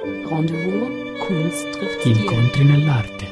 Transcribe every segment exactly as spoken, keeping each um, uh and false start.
Rendezvous, Kunst trifft Incontri nell'arte.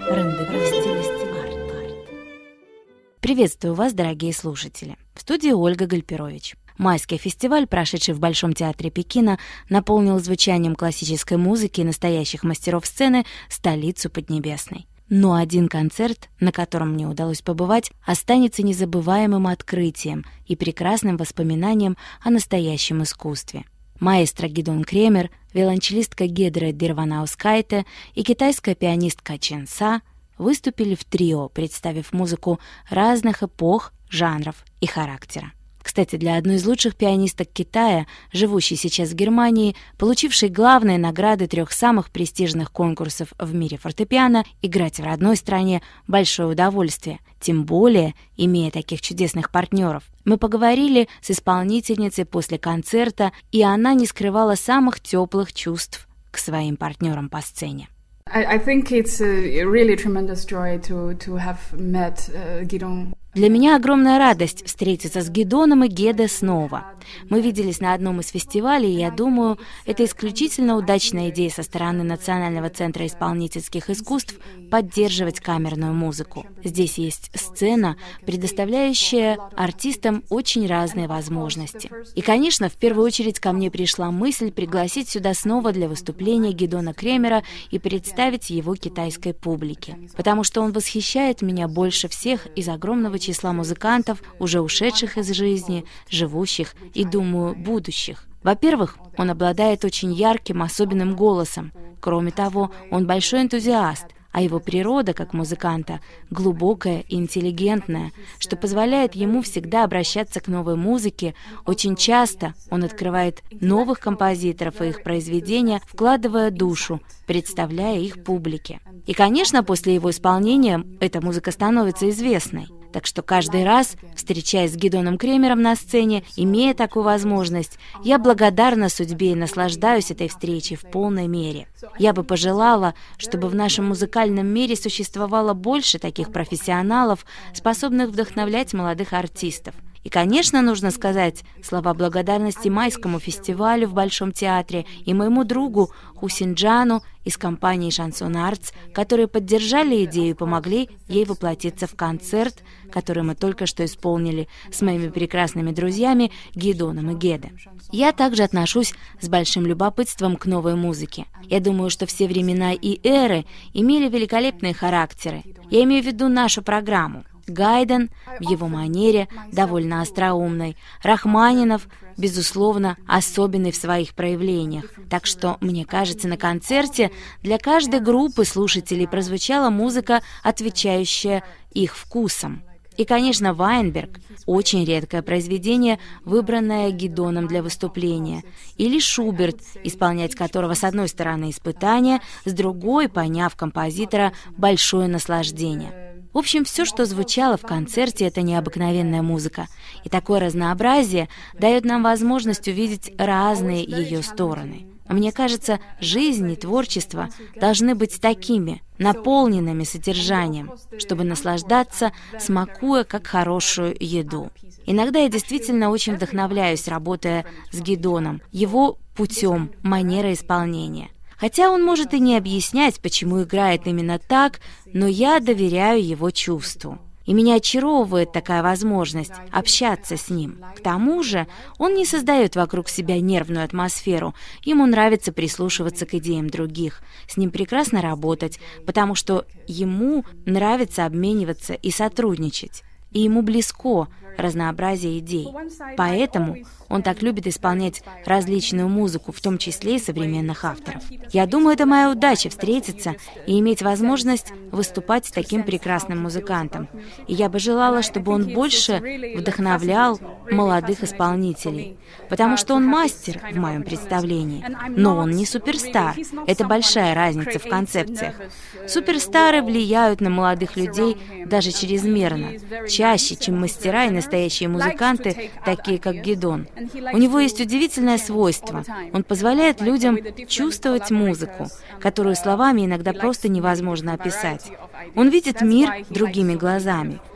Приветствую вас, дорогие слушатели. В студии Ольга Гальперович. Майский фестиваль, прошедший в Большом театре Пекина, наполнил звучанием классической музыки и настоящих мастеров сцены столицу Поднебесной. Но один концерт, на котором мне удалось побывать, останется незабываемым открытием и прекрасным воспоминанием о настоящем искусстве. Маэстро Гидон Кремер, виолончелистка Гедра Дирванаускайте и китайская пианистка Чен Са выступили в трио, представив музыку разных эпох, жанров и характера. Кстати, для одной из лучших пианисток Китая, живущей сейчас в Германии, получившей главные награды трех самых престижных конкурсов в мире фортепиано, играть в родной стране – большое удовольствие, тем более имея таких чудесных партнеров. Мы поговорили с исполнительницей после концерта, и она не скрывала самых теплых чувств к своим партнерам по сцене. I think it's a really tremendous joy to to have met uh, Gidon. Для меня огромная радость встретиться с Гидоном и Геде снова. Мы виделись на одном из фестивалей, и я думаю, это исключительно удачная идея со стороны Национального центра исполнительских искусств поддерживать камерную музыку. Здесь есть сцена, предоставляющая артистам очень разные возможности. И, конечно, в первую очередь ко мне пришла мысль пригласить сюда снова для выступления Гидона Кремера и представить его китайской публике, потому что он восхищает меня больше всех из огромного числа музыкантов, уже ушедших из жизни, живущих и, думаю, будущих. Во-первых, он обладает очень ярким, особенным голосом. Кроме того, он большой энтузиаст, а его природа, как музыканта, глубокая и интеллигентная, что позволяет ему всегда обращаться к новой музыке. Очень часто он открывает новых композиторов и их произведения, вкладывая душу, представляя их публике. И, конечно, после его исполнения эта музыка становится известной. Так что каждый раз, встречаясь с Гидоном Кремером на сцене, имея такую возможность, я благодарна судьбе и наслаждаюсь этой встречей в полной мере. Я бы пожелала, чтобы в нашем музыкальном мире существовало больше таких профессионалов, способных вдохновлять молодых артистов. И, конечно, нужно сказать слова благодарности Майскому фестивалю в Большом театре и моему другу Ху Синджану из компании Шансон Артс, которые поддержали идею и помогли ей воплотиться в концерт, который мы только что исполнили с моими прекрасными друзьями Гидоном и Геде. Я также отношусь с большим любопытством к новой музыке. Я думаю, что все времена и эры имели великолепные характеры. Я имею в виду нашу программу. Гайден в его манере довольно остроумной, Рахманинов, безусловно, особенный в своих проявлениях. Так что, мне кажется, на концерте для каждой группы слушателей прозвучала музыка, отвечающая их вкусам. И, конечно, Вайнберг – очень редкое произведение, выбранное Гидоном для выступления. Или Шуберт, исполнять которого с одной стороны испытание, с другой, поняв композитора, большое наслаждение. В общем, все, что звучало в концерте, это необыкновенная музыка. И такое разнообразие дает нам возможность увидеть разные ее стороны. Мне кажется, жизнь и творчество должны быть такими, наполненными содержанием, чтобы наслаждаться, смакуя как хорошую еду. Иногда я действительно очень вдохновляюсь, работая с Гидоном, его путем, манерой исполнения. Хотя он может и не объяснять, почему играет именно так, но я доверяю его чувству. И меня очаровывает такая возможность общаться с ним. К тому же он не создает вокруг себя нервную атмосферу. Ему нравится прислушиваться к идеям других. С ним прекрасно работать, потому что ему нравится обмениваться и сотрудничать. И ему близко разнообразие идей. Поэтому он так любит исполнять различную музыку, в том числе и современных авторов. Я думаю, это моя удача встретиться и иметь возможность выступать с таким прекрасным музыкантом. И я бы желала, чтобы он больше вдохновлял молодых исполнителей, потому что он мастер в моем представлении. Но он не суперстар. Это большая разница в концепциях. Суперстары влияют на молодых людей даже чрезмерно, чаще, чем мастера и настоящие музыканты, такие как Гидон. У него есть удивительное свойство. Он позволяет людям чувствовать музыку, которую словами иногда просто невозможно описать. Он видит мир другими глазами.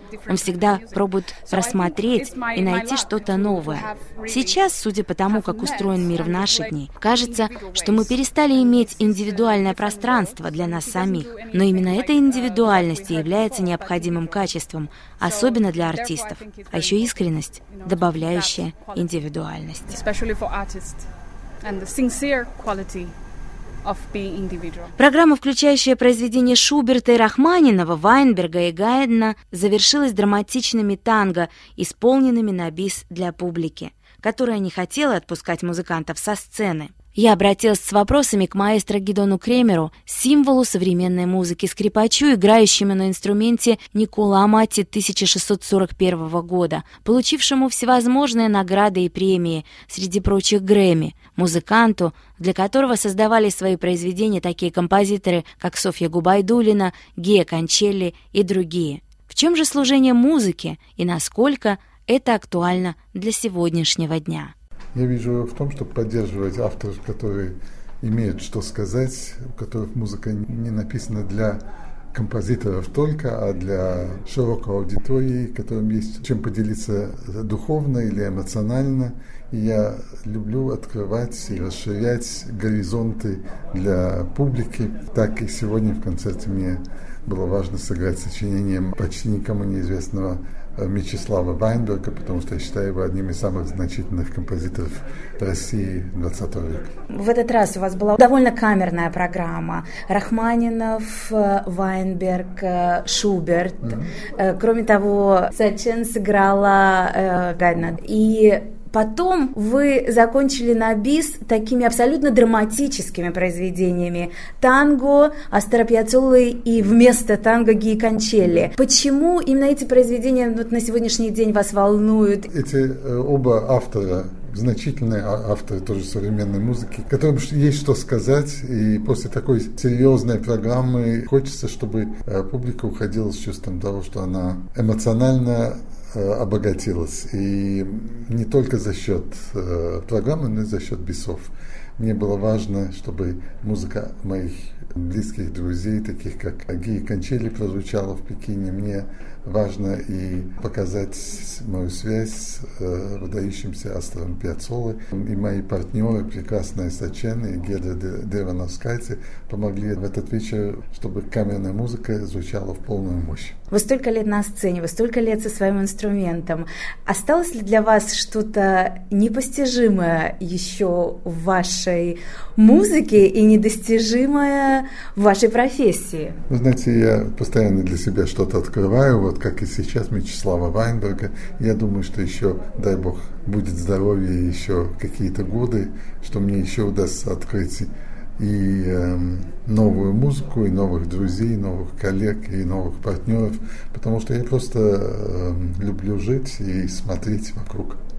Он всегда пробует просмотреть и найти что-то новое. Сейчас, судя по тому, как устроен мир в наши дни, кажется, что мы перестали иметь индивидуальное пространство для нас самих. Но именно эта индивидуальность и является необходимым качеством, особенно для артистов. А еще искренность, добавляющая индивидуальность. Программа, включающая произведения Шуберта и Рахманинова, Вайнберга и Гайдна, завершилась драматичными танго, исполненными на бис для публики, которая не хотела отпускать музыкантов со сцены. Я обратилась с вопросами к маэстро Гидону Кремеру, символу современной музыки, скрипачу, играющему на инструменте Никколо Амати тысяча шестьсот сорок первого года, получившему всевозможные награды и премии, среди прочих Грэмми, музыканту, для которого создавали свои произведения такие композиторы, как Софья Губайдуллина, Гия Кончелли и другие. В чем же служение музыки и насколько это актуально для сегодняшнего дня? Я вижу в том, чтобы поддерживать авторов, которые имеют что сказать, у которых музыка не написана для композиторов только, а для широкой аудитории, которым есть чем поделиться духовно или эмоционально. И я люблю открывать и расширять горизонты для публики. Так и сегодня в концерте мне было важно сыграть сочинением почти никому неизвестного Мечислава Вайнберга, потому что я считаю его одним из самых значительных композиторов России двадцатого века. В этот раз у вас была довольно камерная программа. Рахманинов, Вайнберг, Шуберт. Mm-hmm. Кроме того, Сачен сыграла э, Гайдна. И потом вы закончили на бис такими абсолютно драматическими произведениями. Танго Астора Пьяццолы и вместо танго Гии Кончелли. Почему именно эти произведения вот на сегодняшний день вас волнуют? Эти э, оба автора, значительные авторы тоже современной музыки, которым есть что сказать, и после такой серьезной программы хочется, чтобы э, публика уходила с чувством того, что она эмоционально обогатилась. И не только за счет э, программы, но и за счет бисов. Мне было важно, чтобы музыка моих близких друзей, таких как Гия Кончелли, прозвучала в Пекине. Мне важно и показать мою связь с э, выдающимся Астором Пьяццолой. И мои партнеры, прекрасные Сачен и Гедра Девановскайте, помогли в этот вечер, чтобы камерная музыка звучала в полную мощь. Вы столько лет на сцене, вы столько лет со своим инструментом. Осталось ли для вас что-то непостижимое еще в вашей музыке и недостижимое в вашей профессии? Вы знаете, я постоянно для себя что-то открываю, вот как и сейчас Мечислава Вайнберга. Я думаю, что еще, дай Бог, будет здоровье еще какие-то годы, что мне еще удастся открыть и э, новую музыку, и новых друзей, и новых коллег, и новых партнеров, потому что я просто э, люблю жить и смотреть вокруг.